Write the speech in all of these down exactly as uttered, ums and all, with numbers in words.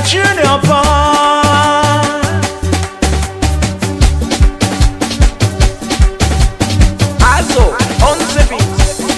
ya chini hapa. Azo on the beat.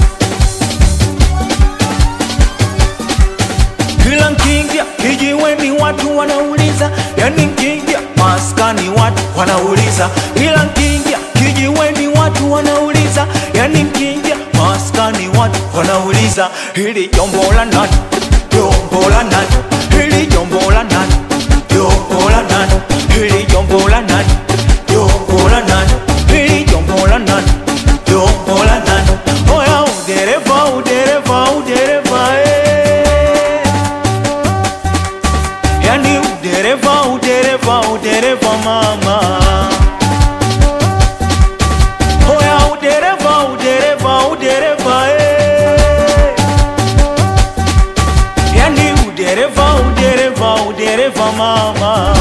Kila nkiingia kijiweni watu wanauliza, yani nkiingia maskani watu wanauliza. Kila nkiingia kijiweni watu wanauliza, yani nkiingia maskani watu wanauliza. Hili jombo la nani? Jombo la nani? Hili jombo la nani? Jombo la nani? Hili jombo la nani? Jombo la nani? Hili jombo la nani? Jombo la nani? Oya udereva udereva udereva eh. Yani udereva udereva udereva mama. Oya udereva udereva udereva eh. Yani udereva udereva udereva mama.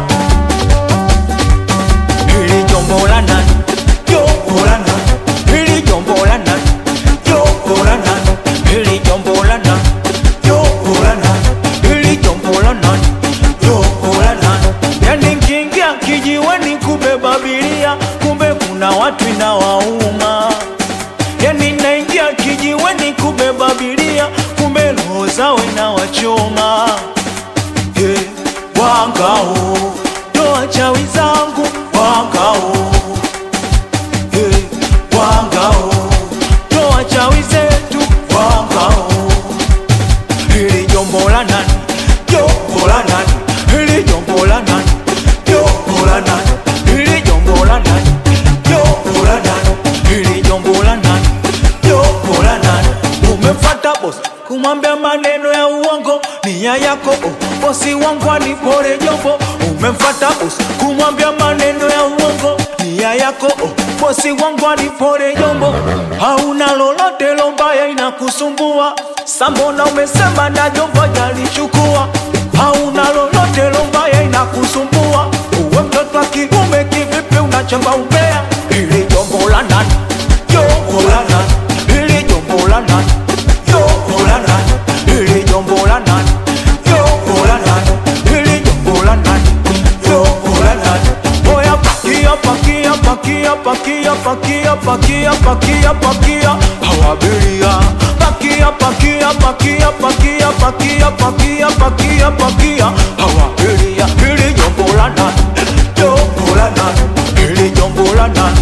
Hili jombo la nani? Jombo la nani? Hili jombo la nani? Jombo la nani? Hili jombo la nani? Jombo la nani? Hili jombo la nani? Jombo la nani? Yani nkiingia kijiweni kubeba abiria, kumbe kuna watu inawauma. Yani naingia kijiweni kubeba abiria, kumbe roho zao inawachoma. Hey, wangao toa chawi zangu wangao. Hey, wangao toa chawi zetu wangao. Hili jombo la nani? Jombo la nani? Hili jombo la nani? Jombo la nani? Hili jombo la nani? Jombo la nani? Hili jombo la nani? Jombo la nani? Umemfuata boss kumwambia maneno ya uongo, nia yako oh, bosi wangu anipore jombo. Umemfuata boss kumwambia maneno ya uongo, nia yako oh, bosi wangu anipore jombo. Hauna lolote lombaya inakusumbua, sambona umesema na jombo jalichukua. Hauna lolote lombaya inakusumbua, uwe mtoto wa kiume kivipi unachamba umbea. Hili jombo la nani? Jombo la nani? Hili jombo la nani? Jombo la nani? Hili jombo la nani? Jombo la nani? Hili jombo la nani? Jombo la nani? Oya pakia pakia pakia pakia pakia pakia pakia pakia hawabiria. Pakia pakia pakia pakia pakia pakia pakia pakia hawabiria. Hili jombo la nani? Jombo la nani? Hili jombo la nani?